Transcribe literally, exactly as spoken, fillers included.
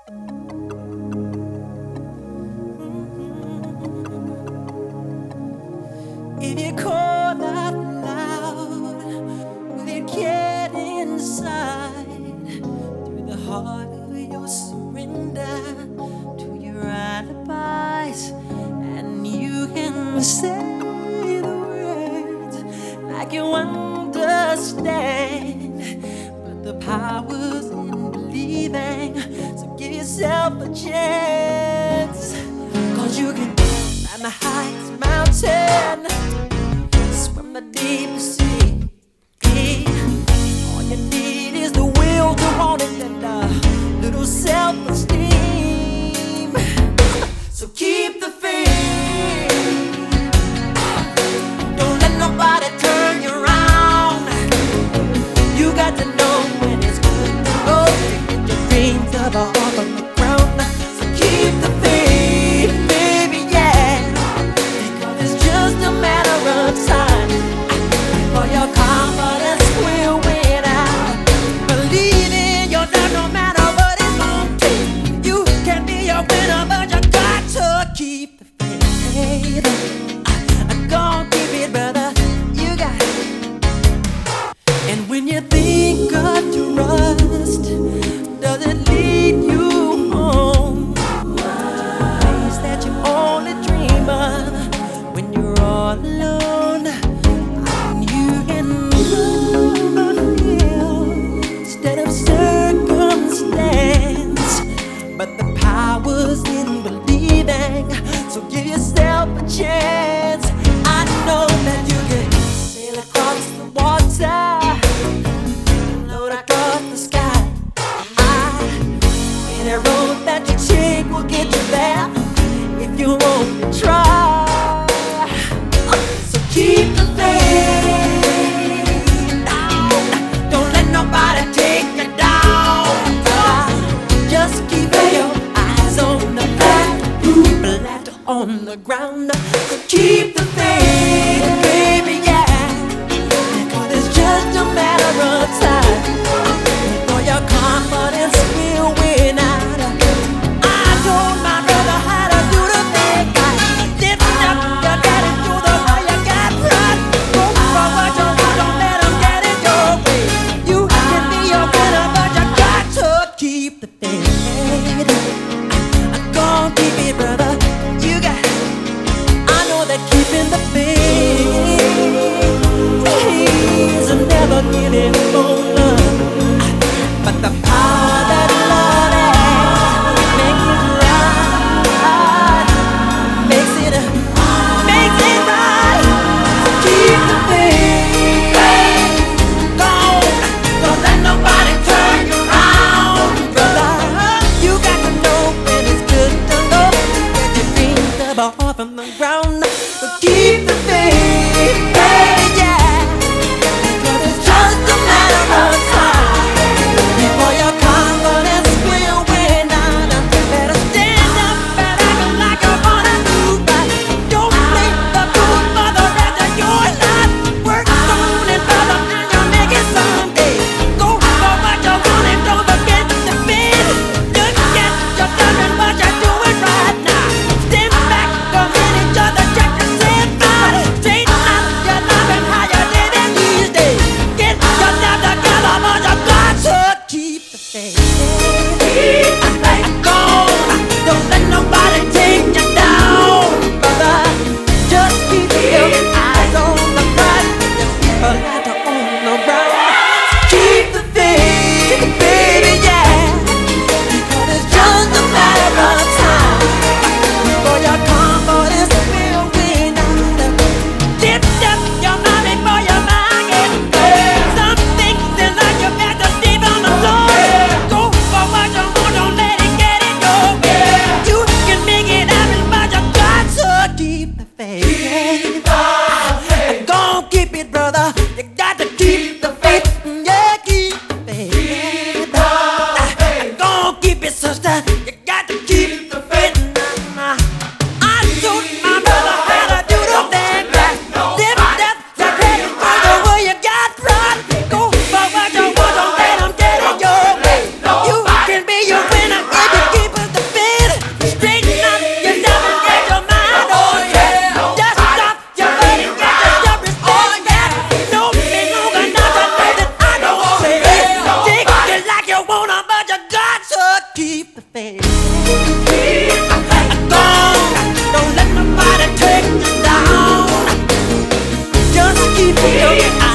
If you call out loud, will it get inside through the heart of your surrender to your alibis? And you can say the words like you understand, but the power's in believing. So give yourself a chance, 'cause you can climb the highest mountain, swim the deepest sea. All you need is the will to want it and a little self-esteem. So keep the faith. Don't let nobody turn you around. You got to know when it's good to go. Get your dreams up off of the ground. So keep the faith, baby, yeah. Because it's just a matter of time before your confidence will win out. Believe in yourself no matter what it's gonna take. You can be a winner, but you got to keep the faith. I'm gonna keep it, brother. You got it. And when you think of trust, does it lead you home? Place that you only dream of when you're all alone. And you can move the field instead of circumstance. But the power's in believing, so give yourself a chance. I know that you can sail across the water, float across the sky. Any road that you take will get you there if you want to try. So keep the faith. Don't let nobody take you down. Just keep your eyes on the back, flat on the ground. So keep the faith, baby, yeah. Because it's just a matter of time before your confidence will win out. I told my brother how to do the thing right. Lifting up your daddy to the way you got pride. Go for what you want, don't let them get in your way. You can be a winner, but you got to keep the faith. I'm gonna keep it, brother. You got it. I know that keeping keep looking